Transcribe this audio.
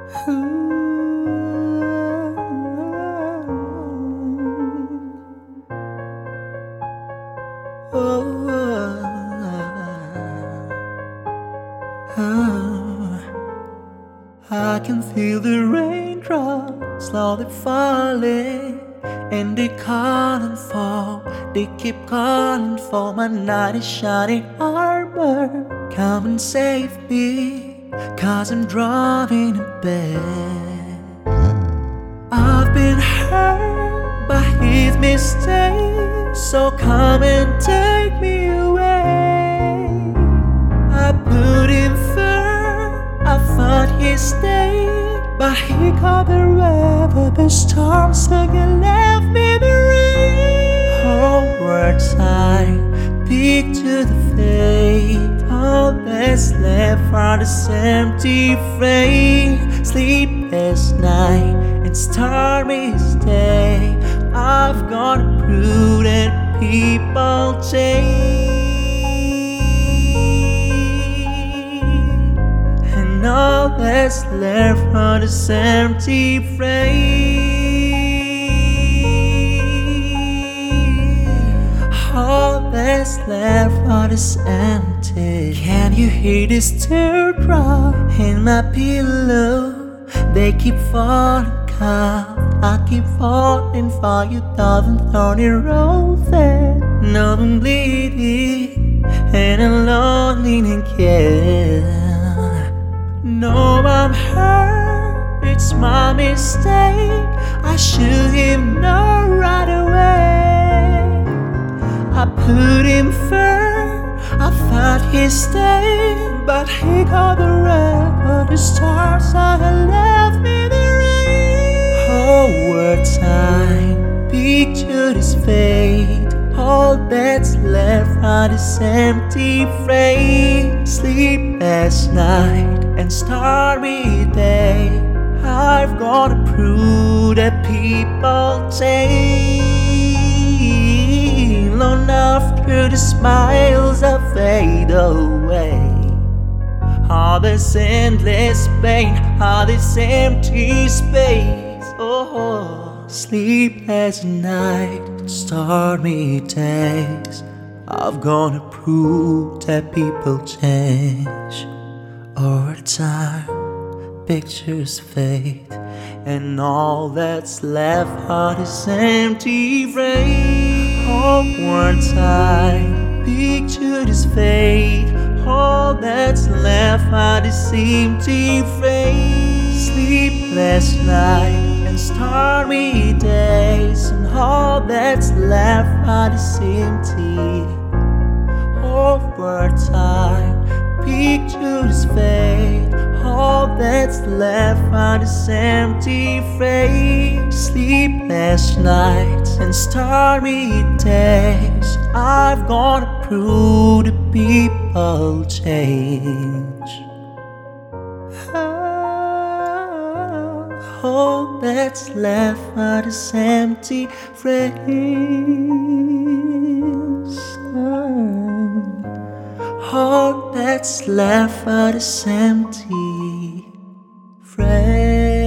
I can feel the raindrops slowly falling, and they calling for, they keep calling for my knight in shining armor. Come and save me, 'cause I'm drowning in bed. I've been hurt by his mistakes, so come and take me away. I put him first, I thought he stayed, but he caught the weather, the storms again left me the rain. All words I picture the fate, all that's left are this empty frame. Sleepless night and stormy day, I've got to prove that people change. And all that's left are this empty frame. All that's left are this empty. Can you hear this teardrop in my pillow? They keep falling, come, I keep falling for you, doesn't thorny roses. No, I'm bleeding and I'm lonely again. No, I'm hurt, it's my mistake, I should have known right away. I put him first, I thought he'd stay, but he caught the record, the stars had left me the rain. Over time, picture this fate, all that's left are this empty frame. Sleepless night and starry day, I've got to prove that people change. Long after the smiles that fade away, all this endless pain, all this empty space. Oh, sleepless night, stormy days, I've gonna prove that people change. Over time, pictures fade, and all that's left are this empty frame. One time, picture this fate, all that's left are this empty frame. Sleepless night and stormy days, and all that's left are this empty. Over time, picture this fate, all that's left are this empty frame. Sleepless nights and stormy days, I've got to prove the people change. All that's left are this empty frames. All that's left are this empty frames.